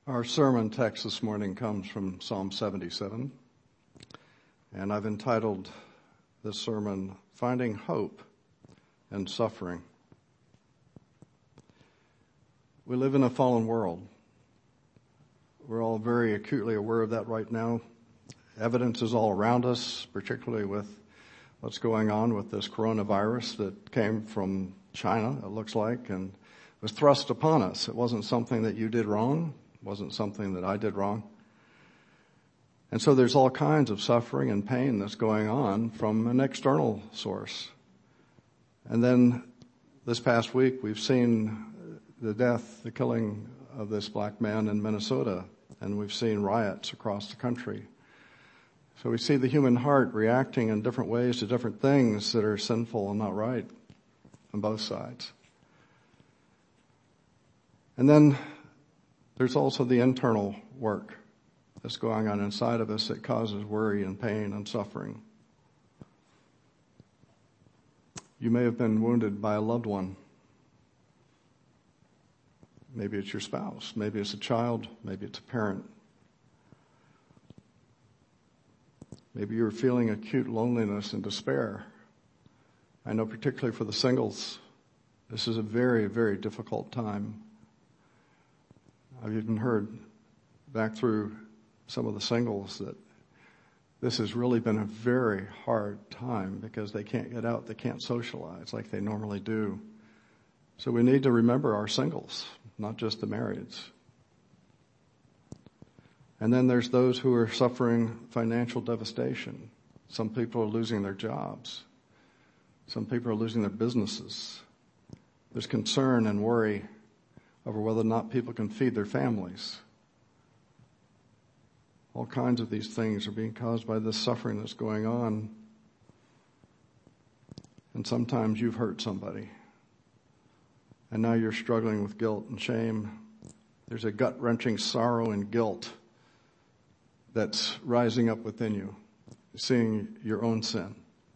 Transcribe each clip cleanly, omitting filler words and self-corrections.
Our sermon text this morning comes from Psalm 77, and I've entitled this sermon, Finding Hope in Suffering. We live in a fallen world. We're all very acutely aware of that right now. Evidence is all around us, particularly with what's going on with this coronavirus that came from China, it looks like, and was thrust upon us. It wasn't something that you did wrong. It wasn't something that I did wrong. And so there's all kinds of suffering and pain that's going on from an external source. And then this past week, we've seen the killing of this black man in Minnesota, and we've seen riots across the country. So we see the human heart reacting in different ways to different things that are sinful and not right on both sides. And then there's also the internal work that's going on inside of us that causes worry and pain and suffering. You may have been wounded by a loved one. Maybe it's your spouse. Maybe it's a child. Maybe it's a parent. Maybe you're feeling acute loneliness and despair. I know particularly for the singles, this is a very, very difficult time. I've even heard back through some of the singles that this has really been a very hard time because they can't get out, they can't socialize like they normally do. So we need to remember our singles, not just the marrieds. And then there's those who are suffering financial devastation. Some people are losing their jobs. Some people are losing their businesses. There's concern and worry over whether or not people can feed their families. All kinds of these things are being caused by this suffering that's going on. And sometimes you've hurt somebody. And now you're struggling with guilt and shame. There's a gut-wrenching sorrow and guilt that's rising up within you, seeing your own sin.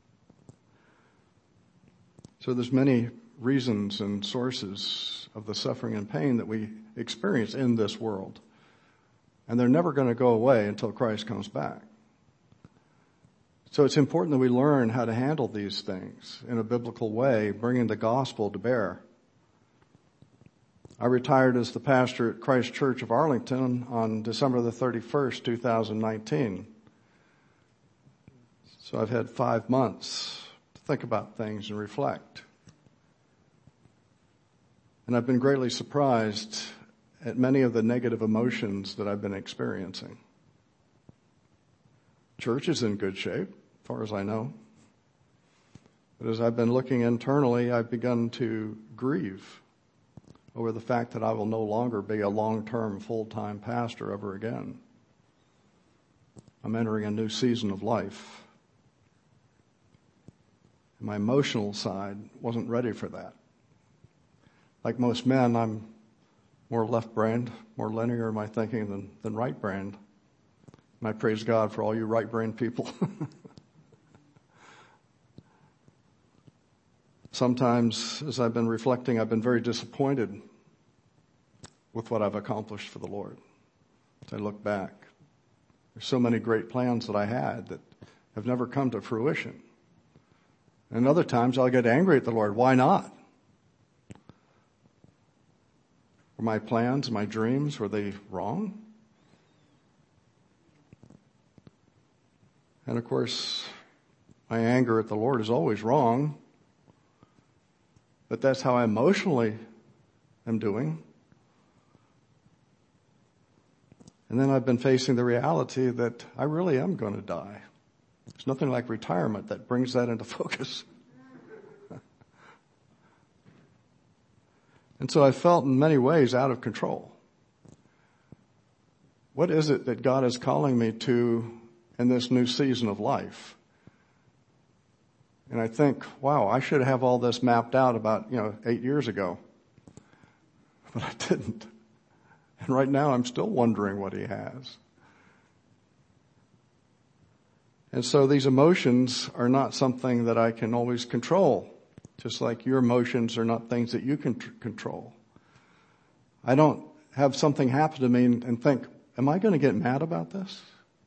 So there's many reasons and sources of the suffering and pain that we experience in this world. And they're never going to go away until Christ comes back. So it's important that we learn how to handle these things in a biblical way, bringing the gospel to bear. I retired as the pastor at Christ Church of Arlington on December the 31st, 2019. So I've had 5 months to think about things and reflect. And I've been greatly surprised at many of the negative emotions that I've been experiencing. Church is in good shape, as far as I know. But as I've been looking internally, I've begun to grieve over the fact that I will no longer be a long-term, full-time pastor ever again. I'm entering a new season of life. My emotional side wasn't ready for that. Like most men, I'm more left-brained, more linear in my thinking than right-brained. And I praise God for all you right-brained people. Sometimes, as I've been reflecting, I've been very disappointed with what I've accomplished for the Lord. As I look back, there's so many great plans that I had that have never come to fruition. And other times I'll get angry at the Lord. Why not? Were my plans, my dreams, were they wrong? And of course, my anger at the Lord is always wrong. But that's how I emotionally am doing. And then I've been facing the reality that I really am going to die. There's nothing like retirement that brings that into focus. And so I felt in many ways out of control. What is it that God is calling me to in this new season of life? And I think, wow, I should have all this mapped out about, 8 years ago. But I didn't. And right now I'm still wondering what he has. And so these emotions are not something that I can always control. Just like your emotions are not things that you can control. I don't have something happen to me and think, am I going to get mad about this?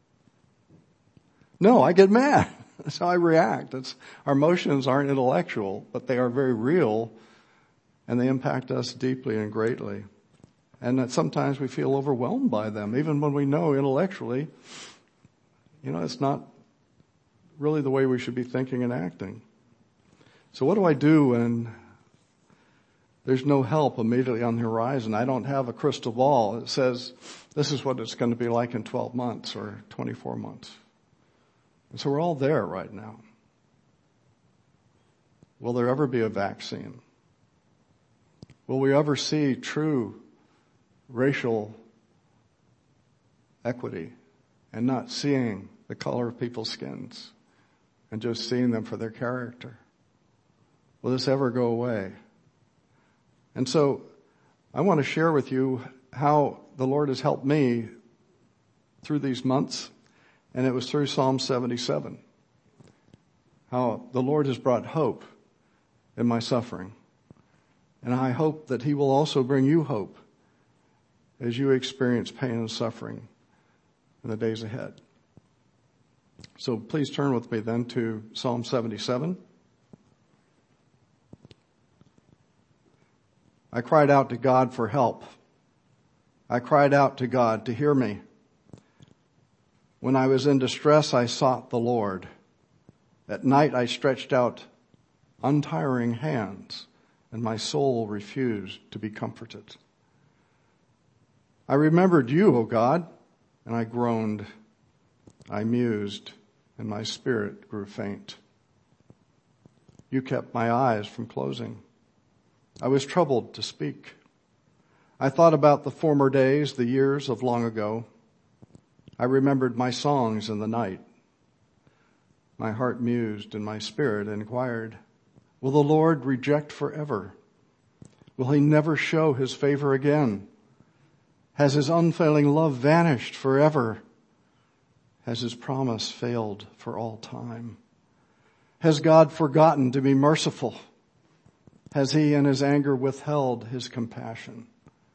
No, I get mad. That's how I react. Our emotions aren't intellectual, but they are very real, and they impact us deeply and greatly. And that sometimes we feel overwhelmed by them, even when we know intellectually, it's not really the way we should be thinking and acting. So what do I do when there's no help immediately on the horizon? I don't have a crystal ball that says this is what it's going to be like in 12 months or 24 months. And so we're all there right now. Will there ever be a vaccine? Will we ever see true racial equity and not seeing the color of people's skins and just seeing them for their character? Will this ever go away? And so I want to share with you how the Lord has helped me through these months, and it was through Psalm 77. How the Lord has brought hope in my suffering. And I hope that He will also bring you hope as you experience pain and suffering in the days ahead. So please turn with me then to Psalm 77. I cried out to God for help. I cried out to God to hear me. When I was in distress, I sought the Lord. At night I stretched out untiring hands, and my soul refused to be comforted. I remembered you, O God, and I groaned. I mused, and my spirit grew faint. You kept my eyes from closing. I was troubled to speak. I thought about the former days, the years of long ago. I remembered my songs in the night. My heart mused and my spirit inquired, will the Lord reject forever? Will He never show His favor again? Has His unfailing love vanished forever? Has His promise failed for all time? Has God forgotten to be merciful? Has He in His anger withheld His compassion?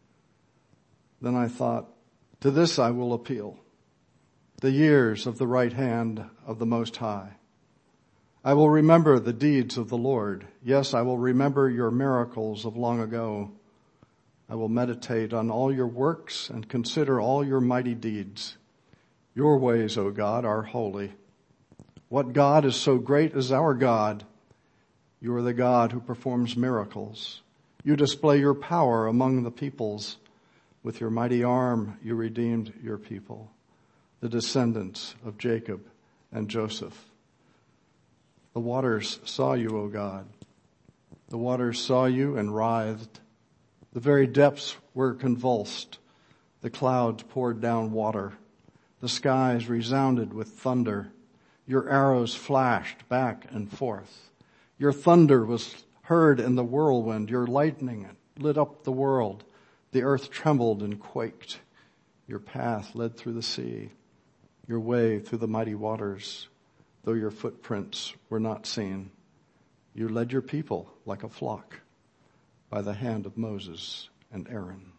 Then I thought, to this I will appeal, the years of the right hand of the Most High. I will remember the deeds of the Lord. Yes, I will remember your miracles of long ago. I will meditate on all your works and consider all your mighty deeds. Your ways, O God, are holy. What God is so great as our God? You are the God who performs miracles. You display your power among the peoples. With your mighty arm, you redeemed your people, the descendants of Jacob and Joseph. The waters saw you, O God. The waters saw you and writhed. The very depths were convulsed. The clouds poured down water. The skies resounded with thunder. Your arrows flashed back and forth. Your thunder was heard in the whirlwind. Your lightning lit up the world. The earth trembled and quaked. Your path led through the sea, your way through the mighty waters. Though your footprints were not seen, you led your people like a flock by the hand of Moses and Aaron.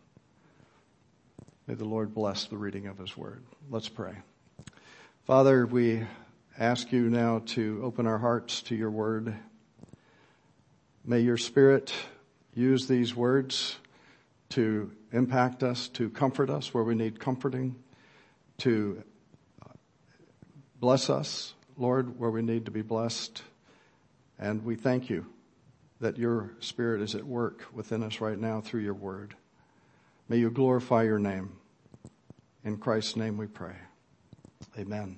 May the Lord bless the reading of His word. Let's pray. Father, we ask you now to open our hearts to your word. May your Spirit use these words to impact us, to comfort us where we need comforting, to bless us, Lord, where we need to be blessed. And we thank you that your Spirit is at work within us right now through your word. May you glorify your name. In Christ's name we pray. Amen.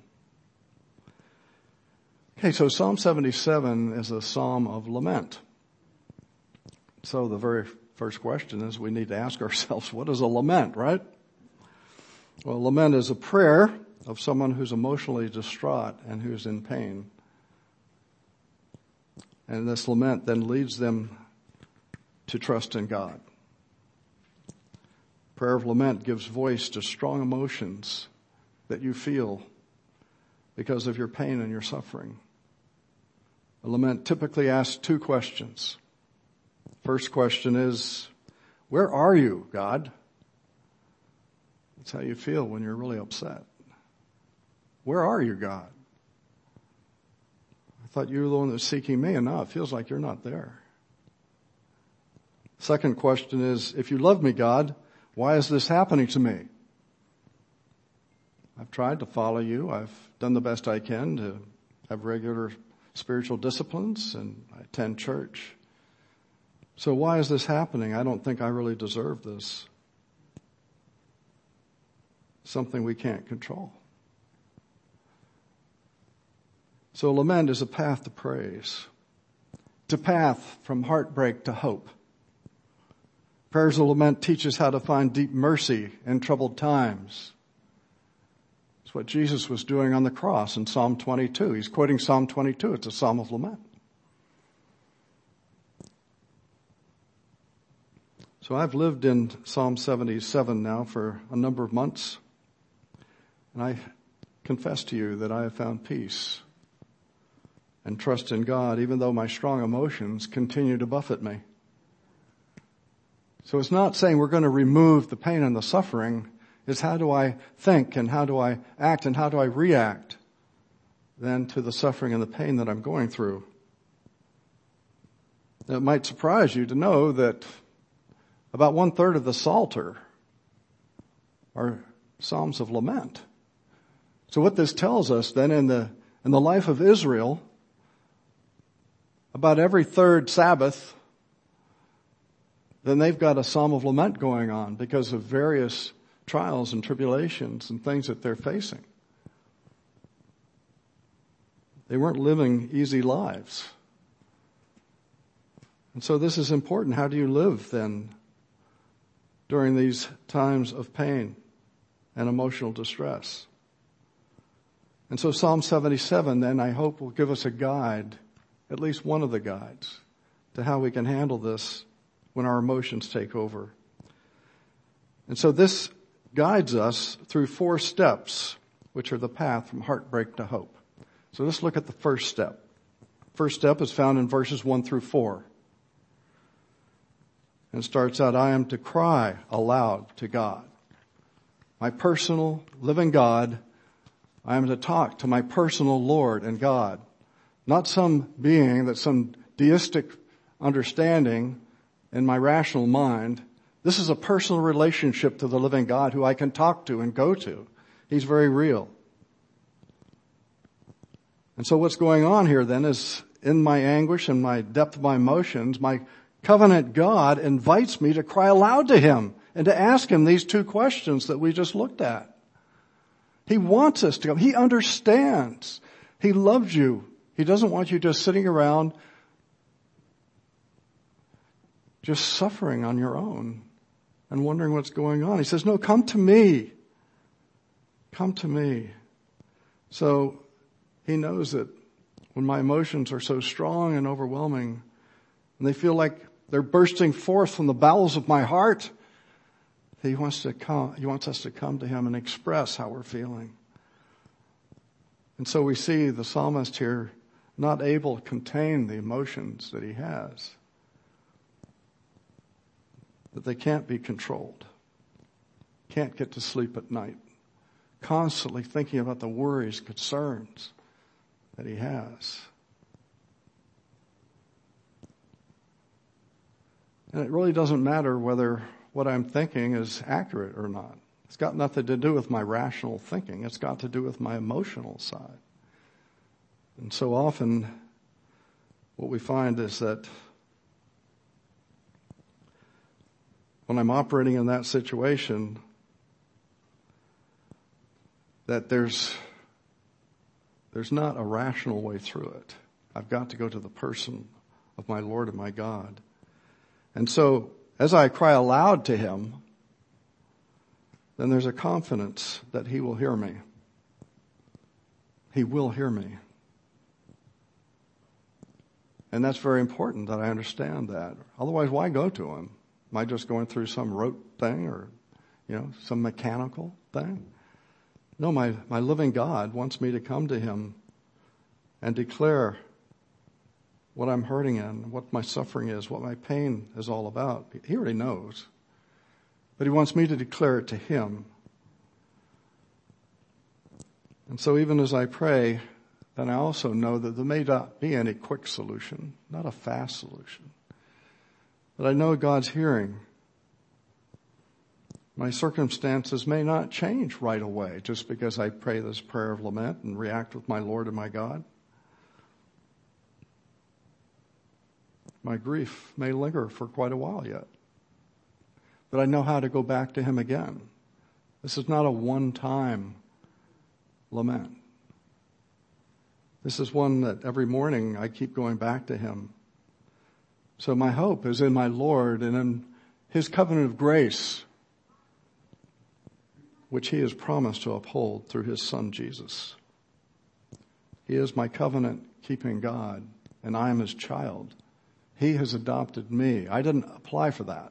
Okay, so Psalm 77 is a psalm of lament. So the very first question is we need to ask ourselves, what is a lament, right? Well, lament is a prayer of someone who's emotionally distraught and who's in pain. And this lament then leads them to trust in God. Prayer of lament gives voice to strong emotions that you feel because of your pain and your suffering. A lament typically asks two questions. First question is, where are you, God? That's how you feel when you're really upset. Where are you, God? I thought you were the one that was seeking me, and now it feels like you're not there. Second question is, if you love me, God, why is this happening to me? I've tried to follow you. I've done the best I can to have regular spiritual disciplines, and I attend church. So why is this happening? I don't think I really deserve this. Something we can't control. So lament is a path to praise. It's a path from heartbreak to hope. Prayers of lament teach us how to find deep mercy in troubled times. It's what Jesus was doing on the cross in Psalm 22. He's quoting Psalm 22. It's a psalm of lament. So I've lived in Psalm 77 now for a number of months. And I confess to you that I have found peace and trust in God, even though my strong emotions continue to buffet me. So it's not saying we're going to remove the pain and the suffering. It's how do I think and how do I act and how do I react then to the suffering and the pain that I'm going through. It might surprise you to know that about 1/3 of the Psalter are Psalms of lament. So what this tells us then in the life of Israel, about every third Sabbath, then they've got a psalm of lament going on because of various trials and tribulations and things that they're facing. They weren't living easy lives. And so this is important. How do you live then during these times of pain and emotional distress? And so Psalm 77 then I hope will give us a guide, at least one of the guides, to how we can handle this when our emotions take over. And so this guides us through 4 steps, which are the path from heartbreak to hope. So let's look at the first step. First step is found in verses 1-4. And it starts out, I am to cry aloud to God. My personal living God, I am to talk to my personal Lord and God. Not some being that's some deistic understanding in my rational mind. This is a personal relationship to the living God who I can talk to and go to. He's very real. And so what's going on here then is in my anguish and my depth of my emotions, my covenant God invites me to cry aloud to Him and to ask Him these 2 questions that we just looked at. He wants us to come. He understands. He loves you. He doesn't want you just sitting around just suffering on your own and wondering what's going on. He says, no, come to me. Come to me. So He knows that when my emotions are so strong and overwhelming and they feel like they're bursting forth from the bowels of my heart, He wants us to come to Him and express how we're feeling. And so we see the psalmist here not able to contain the emotions that he has, that they can't be controlled, can't get to sleep at night, constantly thinking about the worries, concerns that he has. And it really doesn't matter whether what I'm thinking is accurate or not. It's got nothing to do with my rational thinking. It's got to do with my emotional side. And so often what we find is that when I'm operating in that situation, that there's not a rational way through it. I've got to go to the person of my Lord and my God. And so as I cry aloud to Him, then there's a confidence that He will hear me. He will hear me. And that's very important that I understand that. Otherwise, why go to Him? Am I just going through some rote thing or, some mechanical thing? No, my living God wants me to come to Him and declare what I'm hurting in, what my suffering is, what my pain is all about. He already knows. But He wants me to declare it to Him And so even as I pray, then I also know that there may not be any quick solution, not a fast solution. But I know God's hearing. My circumstances may not change right away just because I pray this prayer of lament and react with my Lord and my God. My grief may linger for quite a while yet. But I know how to go back to Him again. This is not a one-time lament. This is one that every morning I keep going back to Him. So my hope is in my Lord and in His covenant of grace, which He has promised to uphold through His Son Jesus. He is my covenant-keeping God, and I am His child. He has adopted me. I didn't apply for that.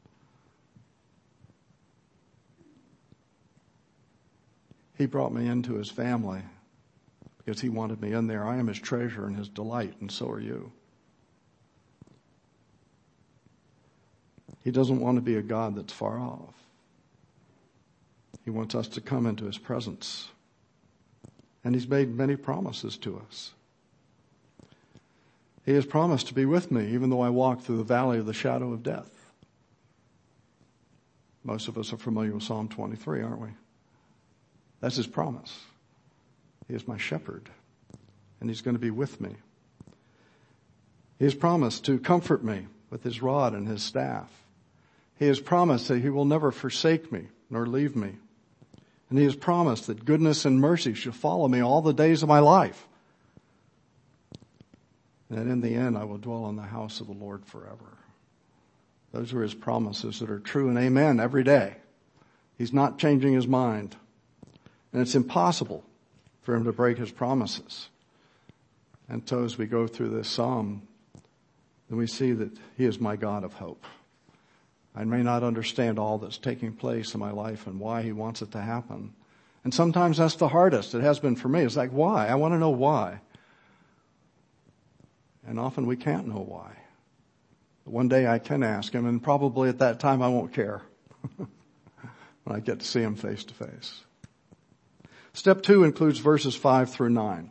He brought me into His family because He wanted me in there. I am His treasure and His delight, and so are you. He doesn't want to be a God that's far off. He wants us to come into His presence. And He's made many promises to us. He has promised to be with me even though I walk through the valley of the shadow of death. Most of us are familiar with Psalm 23, aren't we? That's His promise. He is my shepherd, and He's going to be with me. He has promised to comfort me with His rod and His staff. He has promised that He will never forsake me nor leave me. And He has promised that goodness and mercy shall follow me all the days of my life. And in the end, I will dwell in the house of the Lord forever. Those are His promises that are true and amen every day. He's not changing His mind. And it's impossible for Him to break His promises. And so as we go through this psalm, then we see that He is my God of hope. I may not understand all that's taking place in my life and why He wants it to happen. And sometimes that's the hardest. It has been for me. It's like, why? I want to know why. And often we can't know why. But one day I can ask Him, and probably at that time I won't care when I get to see Him face to face. Step 2 includes verses 5 through 9.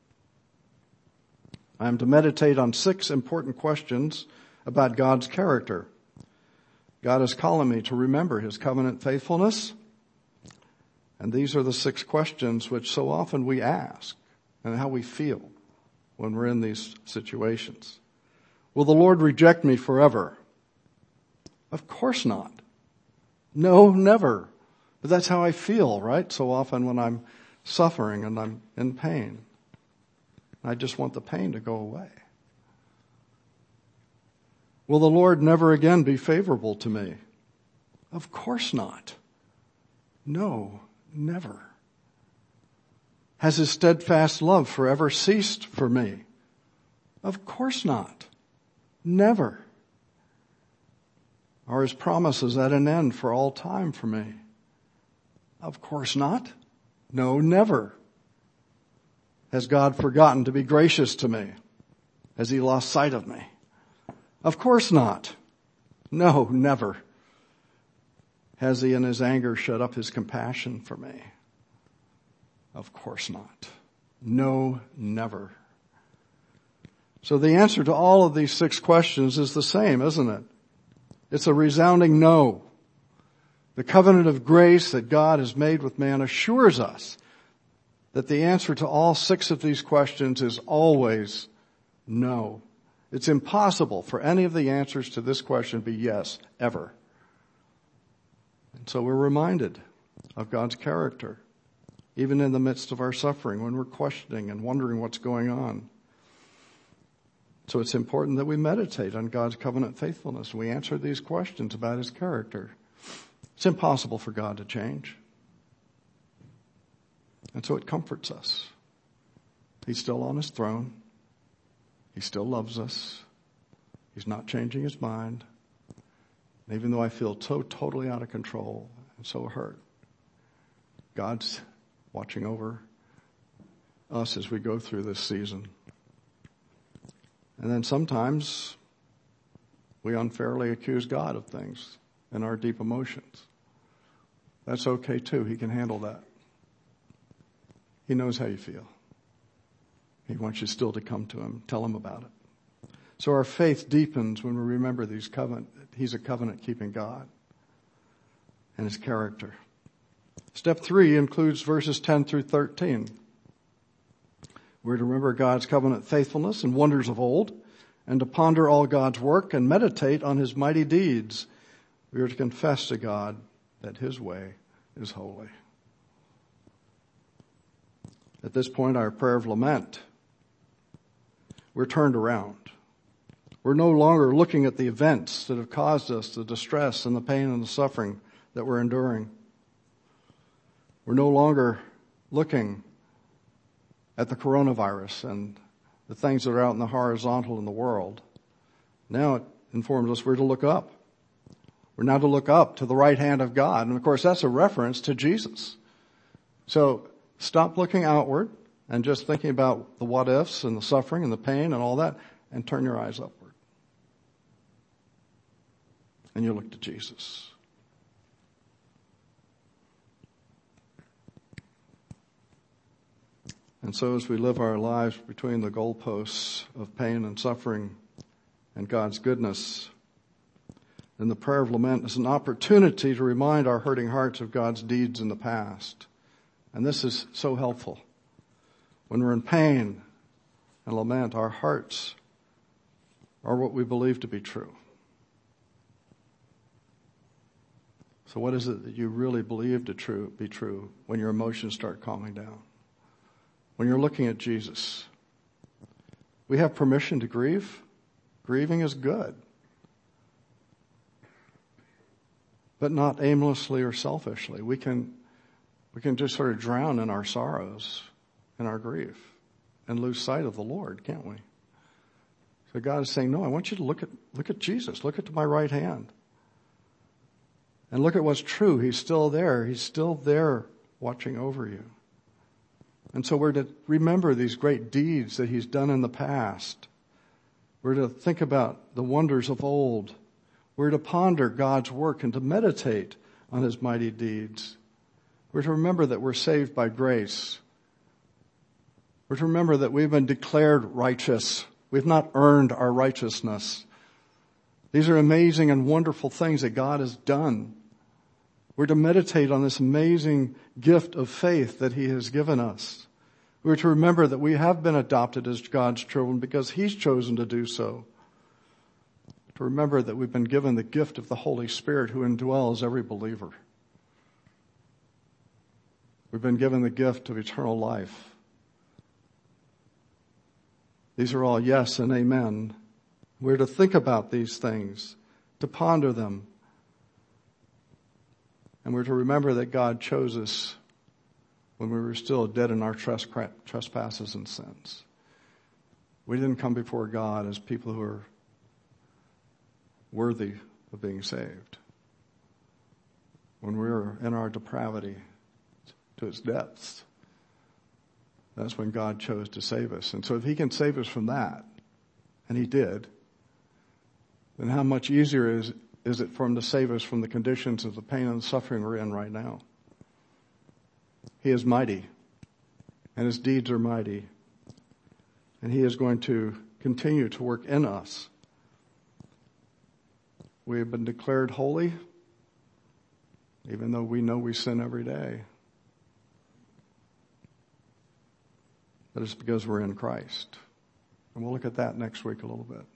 I am to meditate on 6 important questions about God's character. God is calling me to remember His covenant faithfulness. And these are the 6 questions which so often we ask and how we feel when we're in these situations. Will the Lord reject me forever? Of course not. No, never. But that's how I feel, right? So often when I'm suffering and I'm in pain. I just want the pain to go away. Will the Lord never again be favorable to me? Of course not. No, never. Has His steadfast love forever ceased for me? Of course not. Never. Are His promises at an end for all time for me? Of course not. No, never. Has God forgotten to be gracious to me? Has He lost sight of me? Of course not. No, never. Has He in His anger shut up His compassion for me? Of course not. No, never. So the answer to all of these 6 questions is the same, isn't it? It's a resounding no. The covenant of grace that God has made with man assures us that the answer to all 6 of these questions is always no. It's impossible for any of the answers to this question to be yes, ever. And so we're reminded of God's character, even in the midst of our suffering, when we're questioning and wondering what's going on. So it's important that we meditate on God's covenant faithfulness. We answer these questions about His character. It's impossible for God to change. And so it comforts us. He's still on His throne. He still loves us. He's not changing His mind. And even though I feel so totally out of control and so hurt, God's watching over us as we go through this season. And then sometimes we unfairly accuse God of things in our deep emotions. That's okay too. He can handle that. He knows how you feel. He wants you still to come to him, tell him about it. So our faith deepens when we remember he's a covenant-keeping God and his character. Step 3 includes verses 10 through 13. We're to remember God's covenant faithfulness and wonders of old, and to ponder all God's work and meditate on his mighty deeds. We are to confess to God that his way is holy. At this point, our prayer of lament, we're turned around. We're no longer looking at the events that have caused us the distress and the pain and the suffering that we're enduring. We're no longer looking at the coronavirus and the things that are out in the horizontal in the world. Now it informs us we're to look up. We're now to look up to the right hand of God. And of course, that's a reference to Jesus. So stop looking outward and just thinking about the what ifs and the suffering and the pain and all that, and turn your eyes upward. And you look to Jesus. And so as we live our lives between the goalposts of pain and suffering and God's goodness, then the prayer of lament is an opportunity to remind our hurting hearts of God's deeds in the past. And this is so helpful. When we're in pain and lament, our hearts are what we believe to be true. So what is it that you really believe to be true when your emotions start calming down? When you're looking at Jesus, we have permission to grieve. Grieving is good, but not aimlessly or selfishly. We can just sort of drown in our sorrows and our grief and lose sight of the Lord, can't we? So God is saying, no, I want you to look at Jesus. Look at my right hand. And look at what's true. He's still there. He's still there watching over you. And so we're to remember these great deeds that he's done in the past. We're to think about the wonders of old. We're to ponder God's work and to meditate on his mighty deeds. We're to remember that we're saved by grace. We're to remember that we've been declared righteous. We've not earned our righteousness. These are amazing and wonderful things that God has done. We're to meditate on this amazing gift of faith that he has given us. We're to remember that we have been adopted as God's children because he's chosen to do so. To remember that we've been given the gift of the Holy Spirit who indwells every believer. We've been given the gift of eternal life. These are all yes and amen. We're to think about these things, to ponder them. And we're to remember that God chose us when we were still dead in our trespasses and sins. We didn't come before God as people who are worthy of being saved. When we were in our depravity to its depths, that's when God chose to save us. And so if he can save us from that, and he did, then how much easier is it for him to save us from the conditions of the pain and suffering we're in right now? He is mighty, and his deeds are mighty, and he is going to continue to work in us. We have been declared holy, even though we know we sin every day. But it's because we're in Christ. And we'll look at that next week a little bit.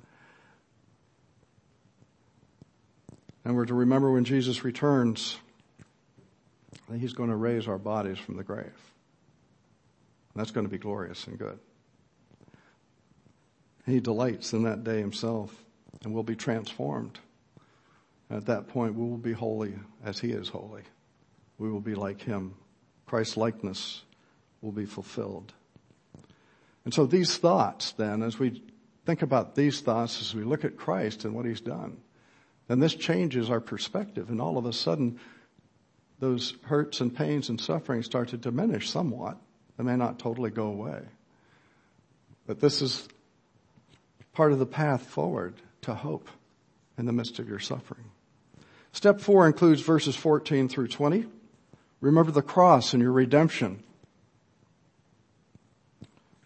And we're to remember when Jesus returns that he's going to raise our bodies from the grave. And that's going to be glorious and good. He delights in that day himself, and we'll be transformed. At that point, we will be holy as he is holy. We will be like him. Christ's likeness will be fulfilled. And so these thoughts then, as we think about these thoughts, as we look at Christ and what he's done, then this changes our perspective. And all of a sudden, those hurts and pains and sufferings start to diminish somewhat. They may not totally go away. But this is part of the path forward to hope in the midst of your suffering. Step 4 includes verses 14 through 20. Remember the cross and your redemption.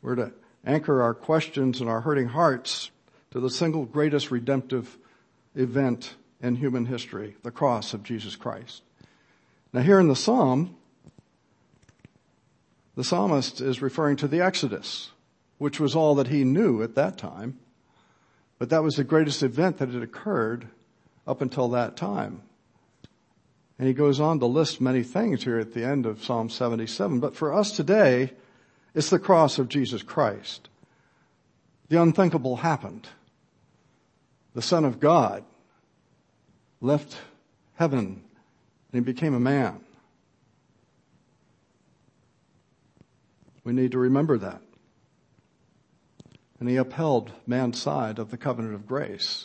We're to anchor our questions and our hurting hearts to the single greatest redemptive event in human history, the cross of Jesus Christ. Now here in the psalm, the psalmist is referring to the Exodus, which was all that he knew at that time. But that was the greatest event that had occurred up until that time. And he goes on to list many things here at the end of Psalm 77. But for us today, it's the cross of Jesus Christ. The unthinkable happened. The Son of God left heaven and he became a man. We need to remember that. And he upheld man's side of the covenant of grace.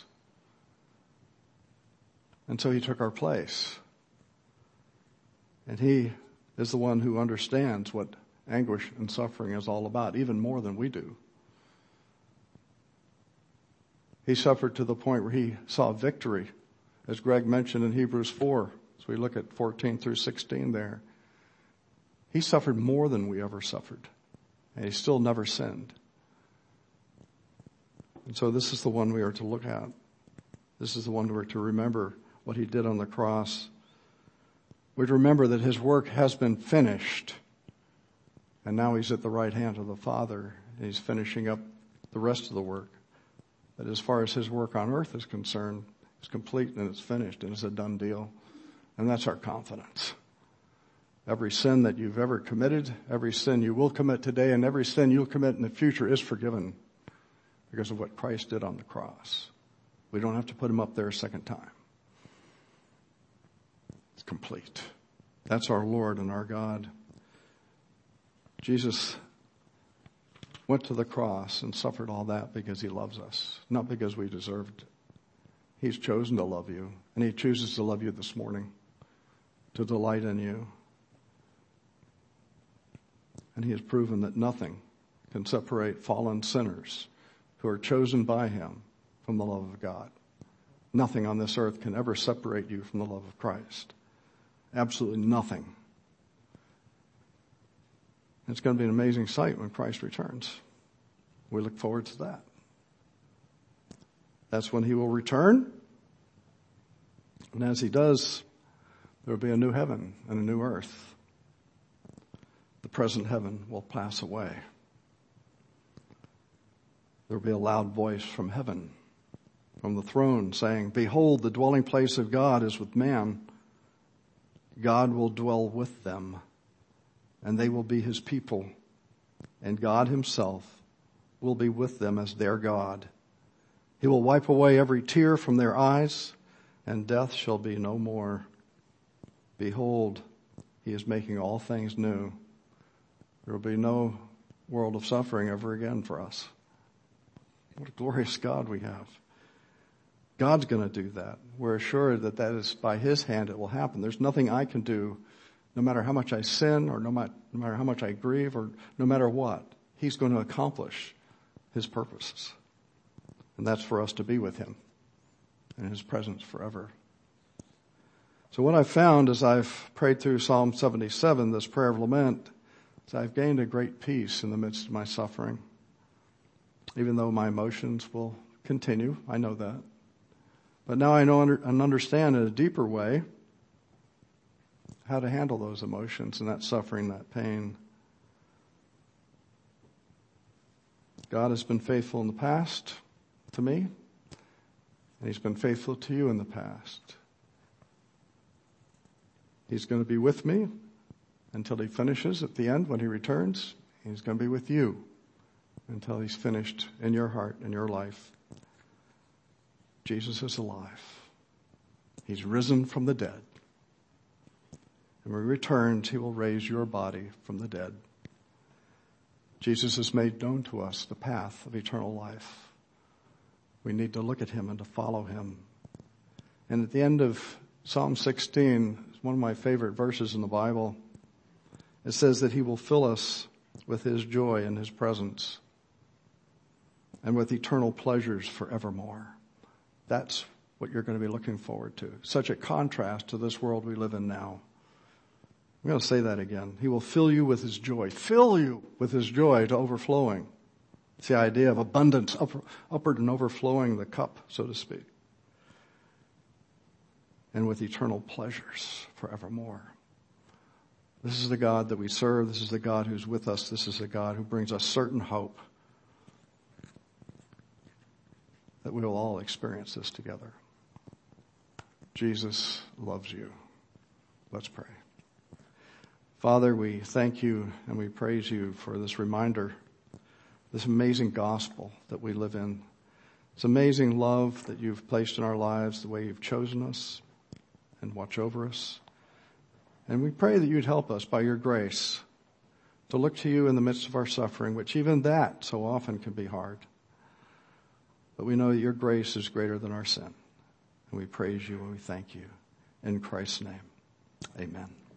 And so he took our place. And he is the one who understands what anguish and suffering is all about, even more than we do. He suffered to the point where he saw victory, as Greg mentioned in Hebrews 4. So we look at 14 through 16 there. He suffered more than we ever suffered. And he still never sinned. And so this is the one we are to look at. This is the one we're to remember what he did on the cross. We're to remember that his work has been finished. And now he's at the right hand of the Father. And he's finishing up the rest of the work. But as far as his work on earth is concerned, it's complete and it's finished and it's a done deal. And that's our confidence. Every sin that you've ever committed, every sin you will commit today, and every sin you'll commit in the future is forgiven because of what Christ did on the cross. We don't have to put him up there a second time. It's complete. That's our Lord and our God. Jesus went to the cross and suffered all that because he loves us, not because we deserved it. He's chosen to love you, and he chooses to love you this morning, to delight in you. And he has proven that nothing can separate fallen sinners who are chosen by him from the love of God. Nothing on this earth can ever separate you from the love of Christ. Absolutely nothing. It's going to be an amazing sight when Christ returns. We look forward to that. That's when he will return. And as he does, there will be a new heaven and a new earth. The present heaven will pass away. There will be a loud voice from heaven, from the throne, saying, "Behold, the dwelling place of God is with man. God will dwell with them, and they will be his people, and God himself will be with them as their God. He will wipe away every tear from their eyes, and death shall be no more. Behold, he is making all things new." There will be no world of suffering ever again for us. What a glorious God we have. God's going to do that. We're assured that that is by his hand it will happen. There's nothing I can do, no matter how much I sin or no matter how much I grieve or no matter what. He's going to accomplish his purposes. And that's for us to be with him in his presence forever. So what I've found as I've prayed through Psalm 77, this prayer of lament, is I've gained a great peace in the midst of my suffering. Even though my emotions will continue, I know that. But now I know and understand in a deeper way how to handle those emotions and that suffering, that pain. God has been faithful in the past to me, and he's been faithful to you in the past. He's going to be with me until he finishes at the end when he returns. He's going to be with you until he's finished in your heart and your life. Jesus is alive. He's risen from the dead. And when he returns, he will raise your body from the dead. Jesus has made known to us the path of eternal life. We need to look at him and to follow him. And at the end of Psalm 16, it's one of my favorite verses in the Bible. It says that he will fill us with his joy in his presence and with eternal pleasures forevermore. That's what you're going to be looking forward to. Such a contrast to this world we live in now. I'm going to say that again. He will fill you with his joy. Fill you with his joy to overflowing. It's the idea of abundance, upward and overflowing the cup, so to speak. And with eternal pleasures forevermore. This is the God that we serve. This is the God who's with us. This is the God who brings us certain hope that we will all experience this together. Jesus loves you. Let's pray. Father, we thank you and we praise you for this reminder, this amazing gospel that we live in. It's amazing love that you've placed in our lives, the way you've chosen us and watch over us. And we pray that you'd help us by your grace to look to you in the midst of our suffering, which even that so often can be hard. But we know that your grace is greater than our sin. And we praise you and we thank you. In Christ's name, amen.